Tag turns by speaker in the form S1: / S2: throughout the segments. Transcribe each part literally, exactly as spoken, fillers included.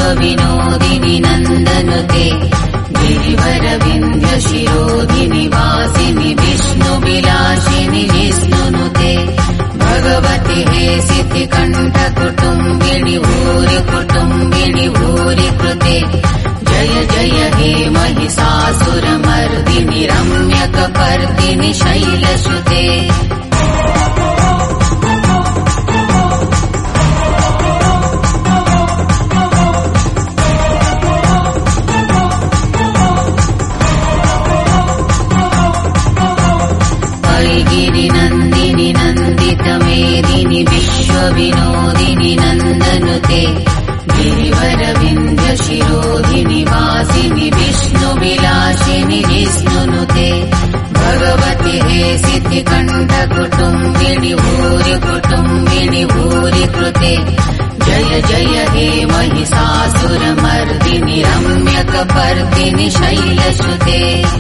S1: विश्वविनोदिनि नन्दनुते गिरिवरविन्ध्यशिरोधिनि वासिनि विष्णुविलासिनि जिष्णुनुते भगवति हे सिद्धिकण्ठकुटुम्बिनि भूरि कुटुम्बिनि भूरि कृते जय जय हे महिषासुरमर्दिनि रम्यकपर्दिनि शैलसुते गिरिनन्दिनि नन्दितमेदिनि विश्वविनोदिनि नन्दनुते गिरिवरविन्ध्यशिरोधिनि वासिनि विष्णुविलासिनि जिष्णुनुते भगवति हे सिद्धिकण्ठकुटुम्बिनि भूरि कुटुम्बिनि भूरि कृते जय जय हे महिषासुरमर्दिनि रम्यकपर्दिनि शैलसुते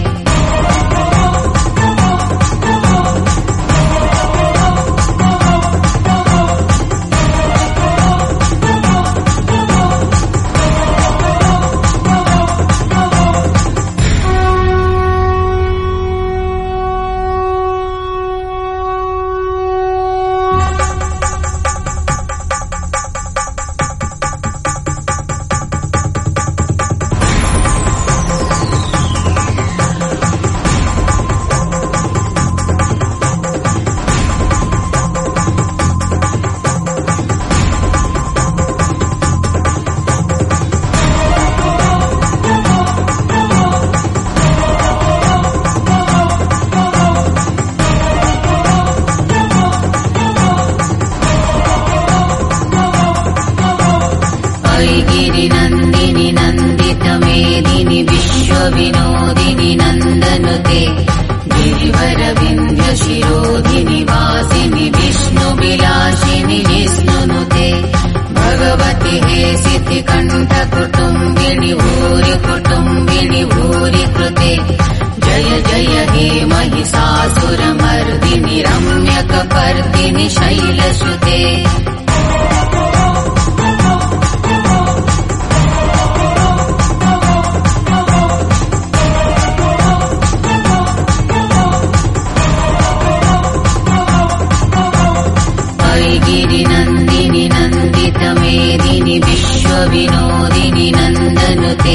S1: गिरिनन्दिनि नन्दितमेदिनि विश्वविनोदिनि नन्दनुते गिरिवरविन्ध्यशिरोधिनि वासिनि विष्णुविलासिनि जिष्णुनुते भगवति हे सिद्धिकण्ठकुटुम्बिनि भूरि कुटुम्बिनि भूरि कृते जय जय हे महिषासुरमर्दिनि रम्यकपर्दिनि शैलसुते गिरिनन्दिनि नन्दितमेदिनि विश्वविनोदिनि नन्दनुते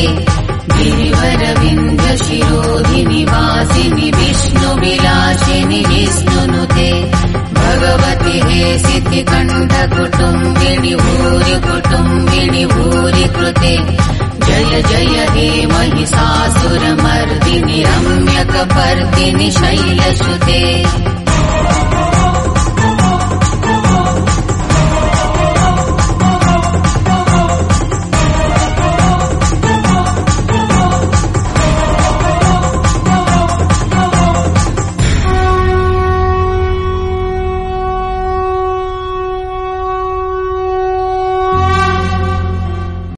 S1: गिरिवरविन्ध्यशिरोधिनि वासिनि विष्णुविलासिनि जिष्णुनुते भगवति हे सिद्धिकण्ठकुटुम्बिनि भूरि कुटुम्बिनि भूरि कृते जय जय हे महिषासुरमर्दिनि रम्यकपर्दिनि शैलसुते